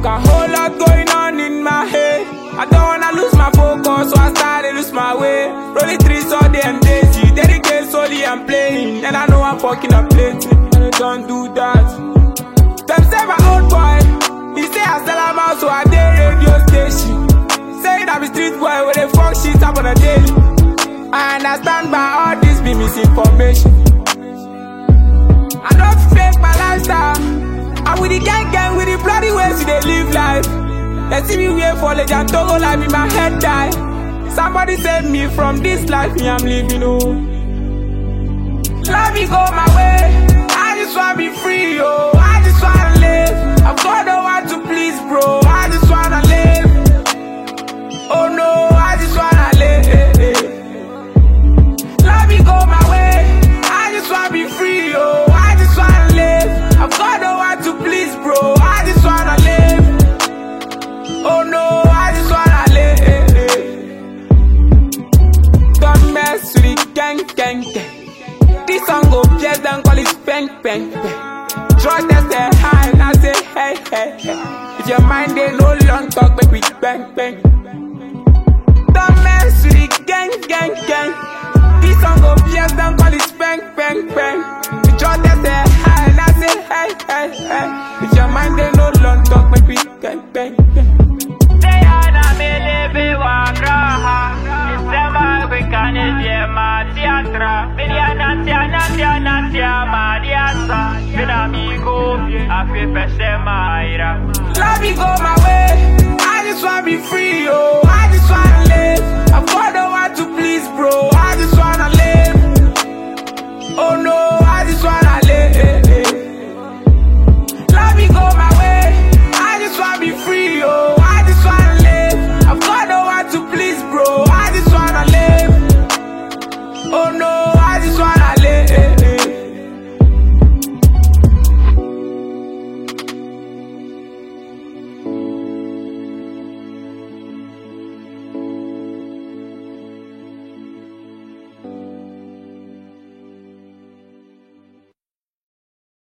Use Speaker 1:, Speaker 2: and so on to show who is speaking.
Speaker 1: Got a whole lot going on in my head. I don't wanna lose my focus, so I started lose my way. Rolling trees all day and days, you dedicate solely and playing. And I know I'm fucking up plenty, and I don't do that. Them say my old boy, he say I sell him out, so I did radio station. Say that I'm a street boy, where they fuck shit up on a daily. I understand by all this be misinformation. I don't fake my lifestyle. I'm with the gang with the bloody ways they live life. They see me wait for legend Togo like me my head die. Somebody save me from this life me I'm living oh. Let me go my way. I just wanna be free oh. I just wanna live. I've got no one to please bro. I just wanna live. Oh no, I just wanna live. Let me go my way. I just wanna be free oh. I just wanna live. I've got no one to please bro. I just wanna live. Oh no, I just wanna live. Don't mess with the gang. This song go yes, don't call it bang. Trust that say hi and I say hey. If your mind they no long talk, make we bang. Don't mess with the gang. This song go yes, don't call it bang. Trust that say hi and I say hey. If your mind they no long talk, make we bang.